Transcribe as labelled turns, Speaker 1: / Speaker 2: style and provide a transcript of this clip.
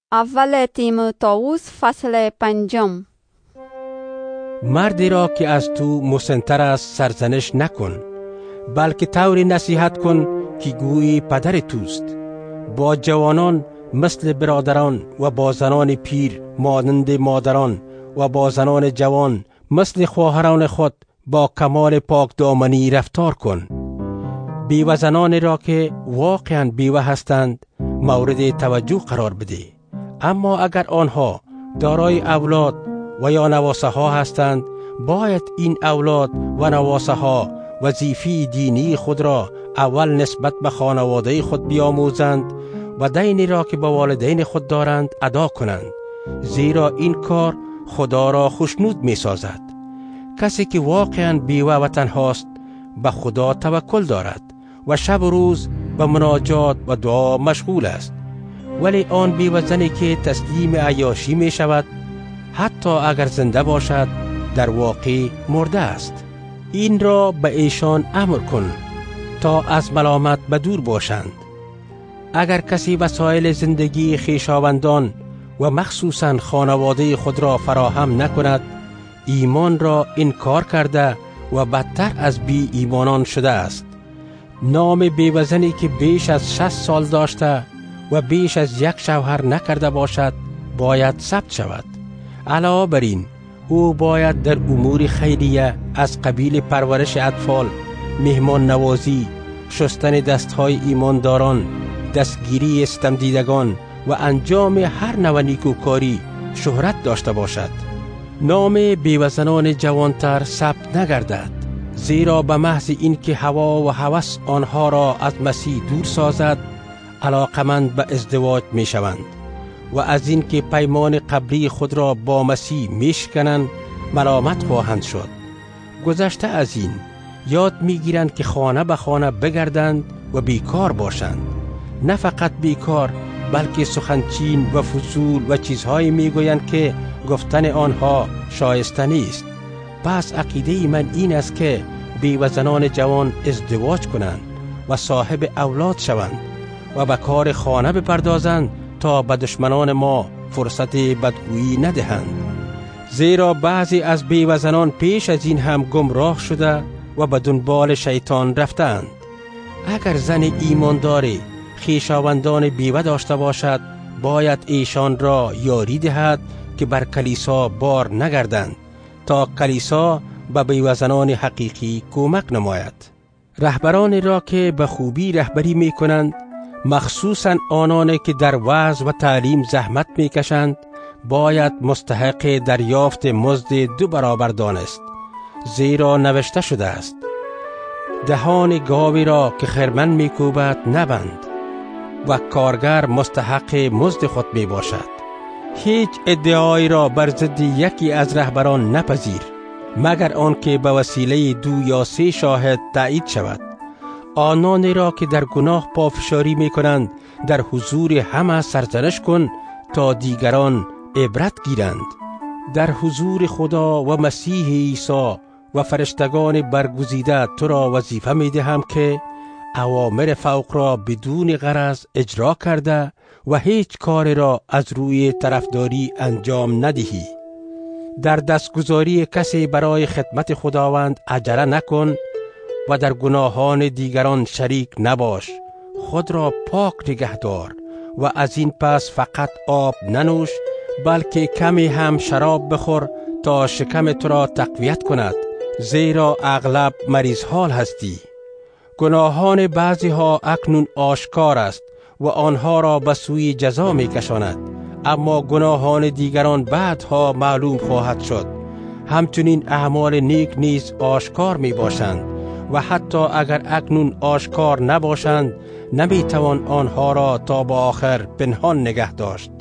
Speaker 1: اول تیموتائوس فصل 5.
Speaker 2: مردی را که از تو مسن‌تر است سرزنش نکن، بلکه طوری نصیحت کن که گویی پدر توست. با جوانان مثل برادران و با زنان پیر مانند مادران و با زنان جوان مثل خواهران خود با کمال پاک دامنی رفتار کن. بیوه زنان را که واقعا بیوه هستند مورد توجه قرار بده، اما اگر آنها دارای اولاد و یا نواسه ها هستند، باید این اولاد و نواسه ها وظیفه دینی خود را اول نسبت به خانواده خود بیاموزند و دینی را که به والدین خود دارند ادا کنند، زیرا این کار خدا را خوشنود می سازد. کسی که واقعا بیوه و تنهاست به خدا توکل دارد و شب و روز به مناجات و دعا مشغول است، ولی آن بیوه زنی که تسلیم عیاشی می شود حتی اگر زنده باشد در واقع مرده است. این را به ایشان امر کن تا از ملامت به دور باشند. اگر کسی وسایل زندگی خویشاوندان و مخصوصا خانواده خود را فراهم نکند، ایمان را انکار کرده و بدتر از بی ایمانان شده است. نام بیوه زنی که بیش از 60 سال داشته و بیش از یک شوهر نکرده باشد باید ثبت شود. علاوه بر این او باید در امور خیریه از قبیل پرورش اطفال، مهمان نوازی، شستن دستهای ایمانداران، دستگیری ستمدیدگان و انجام هر نوع نیکوکاری شهرت داشته باشد. نام بیوه زنان جوانتر ثبت نگردد، زیرا به محض این که هوا و هوس آنها را از مسیح دور سازد علاقمند به ازدواج می شوند و از این که پیمان قبلی خود را با مسیح می شکنند ملامت خواهند شد. گذشته از این یاد می گیرند که خانه به خانه بگردند و بیکار باشند. نه فقط بیکار بلکه سخنچین و فضول و چیزهایی می گویند که گفتن آنها شایسته نیست. پس عقیده من این است که بیوه زنان جوان ازدواج کنند و صاحب اولاد شوند و به کار خانه بپردازند تا به دشمنان ما فرصت بدگویی ندهند، زیرا بعضی از بیوه زنان پیش از این هم گمراه شده و به دنبال شیطان رفتند. اگر زن ایمانداری خویشاوندان بیوه داشته باشد باید ایشان را یاری دهد که بر کلیسا بار نگردند تا کلیسا به بیوه زنان حقیقی کمک نماید. رهبرانی را که به خوبی رهبری می کنند، مخصوصاً آنانی که در وعظ و تعلیم زحمت می کشند، باید مستحق دریافت مزد 2 برابر دانست، زیرا نوشته شده است: دهان گاوی را که خرمن می کوبد نبند و کارگر مستحق مزد خود می باشد. هیچ ادعایی را بر ضد یکی از رهبران نپذیر مگر آنکه به وسیله 2 یا 3 شاهد تایید شود. آنانی را که در گناه پافشاری می کنند در حضور همه سرزنش کن تا دیگران عبرت گیرند. در حضور خدا و مسیح عیسی و فرشتگان برگزیده تو را وظیفه می دهم که اوامر فوق را بدون غرض اجرا کرده و هیچ کار را از روی طرفداری انجام ندهی. در دستگزاری کسی برای خدمت خداوند عجله نکن و در گناهان دیگران شریک نباش. خود را پاک نگه دار و از این پس فقط آب ننوش، بلکه کمی هم شراب بخور تا شکم تو را تقویت کند، زیرا اغلب مریض حال هستی. گناهان بعضی ها اکنون آشکار است و آنها را به سوی جزا می کشاند، اما گناهان دیگران بعدها معلوم خواهد شد. همچنین اعمال نیک نیز آشکار می باشند و حتی اگر اکنون آشکار نباشند نمی توان آنها را تا به آخر پنهان نگه داشت.